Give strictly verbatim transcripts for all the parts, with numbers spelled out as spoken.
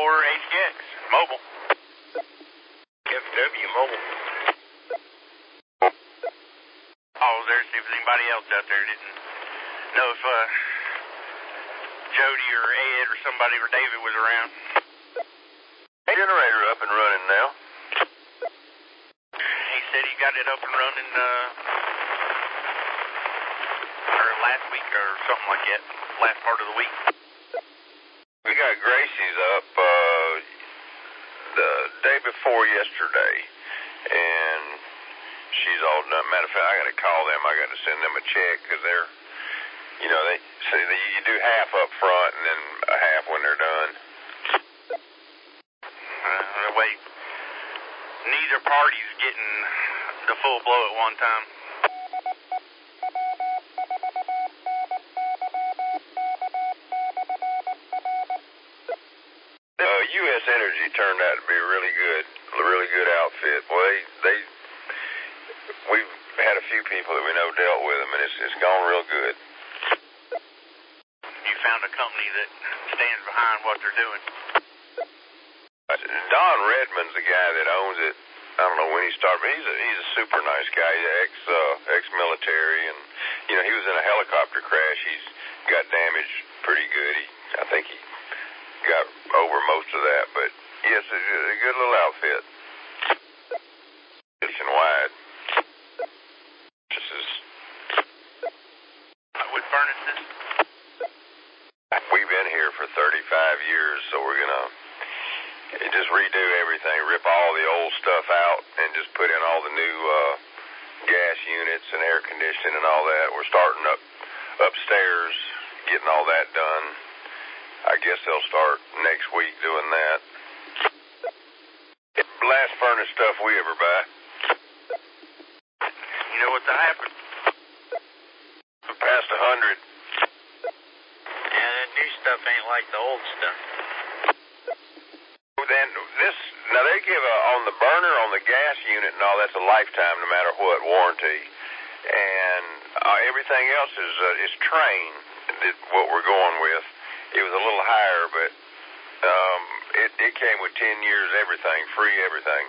four H G X, mobile. F W mobile. I was there to see if there's anybody else out there. Didn't know if uh, Jody or Ed or somebody or David was around. Generator up and running now. He said he got it up and running uh, or last week or something like that, last part of the week. We got Gracie's up uh, the day before yesterday, and she's all done. Matter of fact, I got to call them. I got to send them a check because they're, you know, they say that you do half up front and then a half when they're done. Uh, wait, neither party's getting the full blow at one time. Uh, U S Energy turned out to be a really good, really good outfit. Well, they, they, we've had a few people that we know dealt with them, and it's, it's gone real good. You found a company that stands behind what they're doing. Don Redmond's the guy that owns it. I don't know when he started, but he's a, he's a super nice guy. He's ex, uh, ex-military, and, you know, he was in a helicopter crash. He's got damaged pretty good. He, I think he got over most of that, but yes, a, a good little outfit. Nationwide. This is With furnaces? We've been here for thirty-five years, so we're gonna just redo everything, rip all the old stuff out, and just put in all the new uh, gas units and air conditioning and all that. We're starting up upstairs, getting all that done. I guess they'll start next week doing that. Last furnace stuff we ever buy. You know what's happened? Past a hundred. Yeah, that new stuff ain't like the old stuff. Then this, now they give a, on the burner, on the gas unit and all, that's a lifetime no matter what warranty. And uh, everything else is uh, is train, what we're going with. It was a little higher, but um, it, it came with ten years, everything, free everything.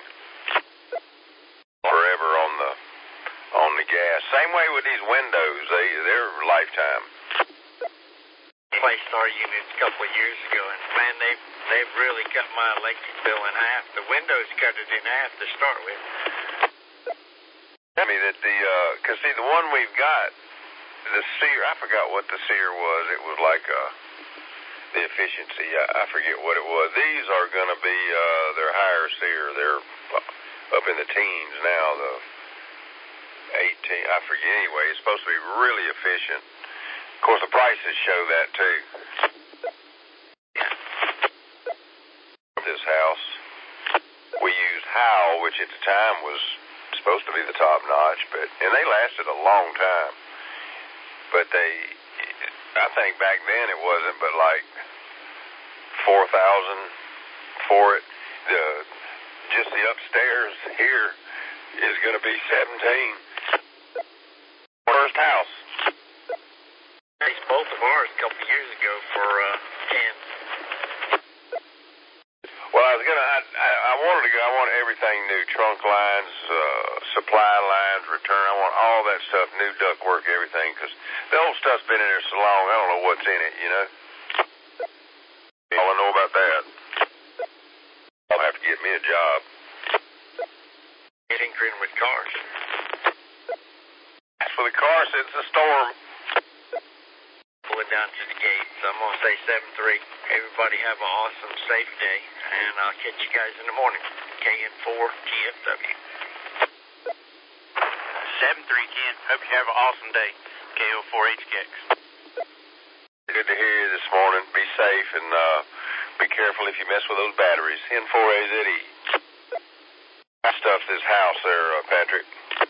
Forever on the on the gas. Same way with these windows, they, they're lifetime. Placed our units a couple of years ago, and man, they've, they've really cut my electric bill in half. The windows cut it in half to start with. Tell me that the, uh, cause see the one we've got, the SEER, I forgot what the SEER was. It was like, uh, the efficiency. I, I forget what it was. These are going to be, uh, they're higher SEER. They're up in the teens now, the eighteen, I forget anyway. It's supposed to be really efficient. Of course, the prices show that too. Yeah. This house, we used Howe, which at the time was supposed to be the top notch, but, and they lasted a long time. But they, I think back then it wasn't but like four thousand for it. The, just the upstairs here is going to be seventeen. First house. Placed both of ours a couple of years ago for uh, ten. Well, I was gonna. I, I, I wanted to go. I want everything new: trunk lines, uh, supply lines, return. I want all that stuff, new ductwork, everything, because the old stuff's been in there so long. I don't know what's in it, you know. All I know about that. I'll have to get me a job. Tinkering with cars. As for the car, since the storm. Pull it down to the gate. So I'm going to say seven three. Everybody have an awesome, safe day, and I'll catch you guys in the morning. K N four T F W. seven three, Ken. Hope you have an awesome day. K O four H G X. Good to hear you this morning. Be safe and uh, be careful if you mess with those batteries. N four A Z E. I stuffed this house there, uh, Patrick.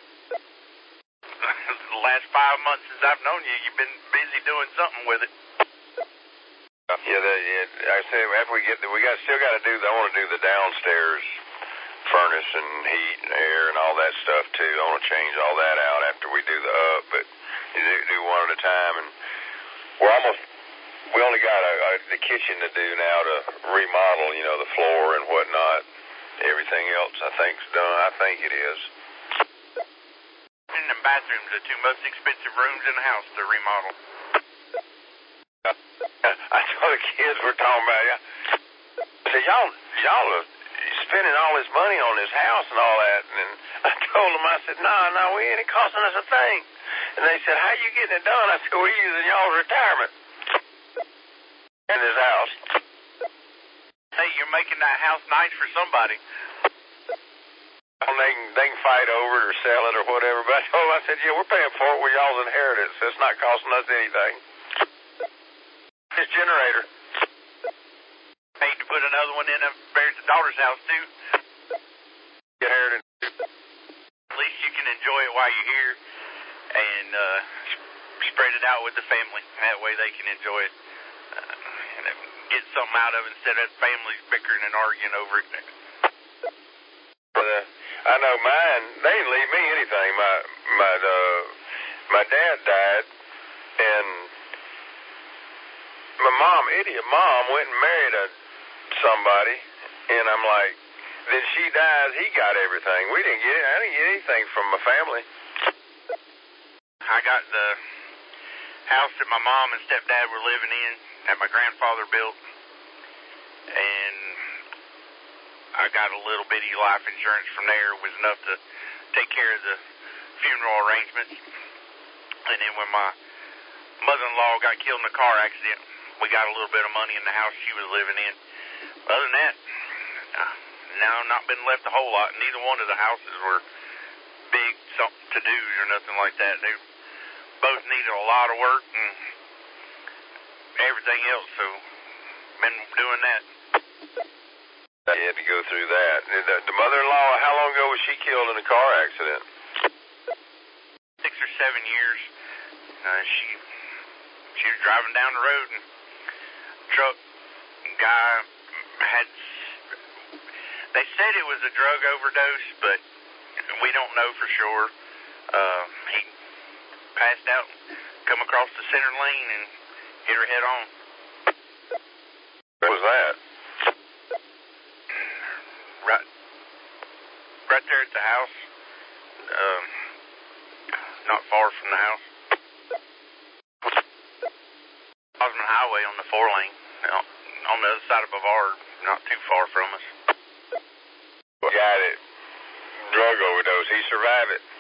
The last five months since I've known you, you've been busy doing something with it. Yeah, the, yeah I say after we get, the, we got still got to do. I want to do the downstairs furnace and heat and air and all that stuff too. I want to change all that out after we do the up, but you do, do one at a time. And we're almost we only got a, a, the kitchen to do now to remodel, you know, the floor and whatnot. Everything else, I think, is done. I think it is. And the bathrooms, the two most expensive rooms in the house to remodel. I told the kids were talking about it. I said, y'all, y'all are spending all this money on this house and all that. And I told them, I said, no, nah, no, nah, we ain't costing us a thing. And they said, how you getting it done? I said, we're using y'all's retirement in this house. Hey, you're making that house nice for somebody. Well, they can, they can fight over it or sell it or whatever. But I told them, I said, yeah, we're paying for it with y'all's inheritance. It's not costing us anything. This generator. Paid to put another one in up there at the daughter's house, too. Inheritance. At least you can enjoy it while you're here and uh, spread it out with the family. That way they can enjoy it. Uh, and get something out of it instead of families bickering and arguing over it. But, uh, I know mine, they didn't leave me anything. My my uh, my dad died, and my mom, idiot mom, went and married a somebody, and I'm like, then she dies, he got everything. We didn't get it. I didn't get anything from my family. I got the house that my mom and stepdad were living in that my grandfather built, and I got a little bitty life insurance from there. It was enough to take care of the funeral arrangements. And then when my mother-in-law got killed in a car accident, we got a little bit of money in the house she was living in. Other than that, uh, no, not been left a whole lot. Neither one of the houses were big to-dos or nothing like that. They both needed a lot of work and everything else, so been doing that. I had to go through that. The, the mother-in-law, how long ago was she killed in a car accident? Six or seven years. Uh, she she was driving down the road and truck guy had, they said it was a drug overdose, but we don't know for sure. Uh, he passed out, come across the center lane and hit her head on. What was that? Right, right there at the house, um, not far from the house. Osmond Highway on the four lane, on the other side of Bavard, not too far from us. Got it. Drug overdose. He survived it.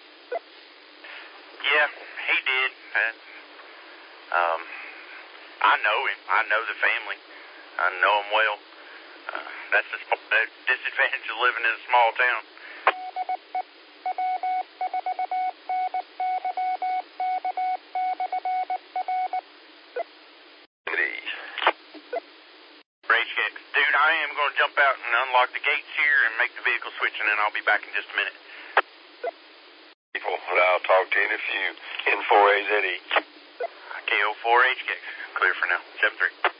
Yeah, he did. And, um, I know him. I know the family. I know him well. Uh, that's the the disadvantage of living in a small town. Dude, I am going to jump out and unlock the gates here and make the vehicle switch, and then I'll be back in just a minute. People, I'll talk to you in a few. N four A Z E. K O four H K. Clear for now. seven three.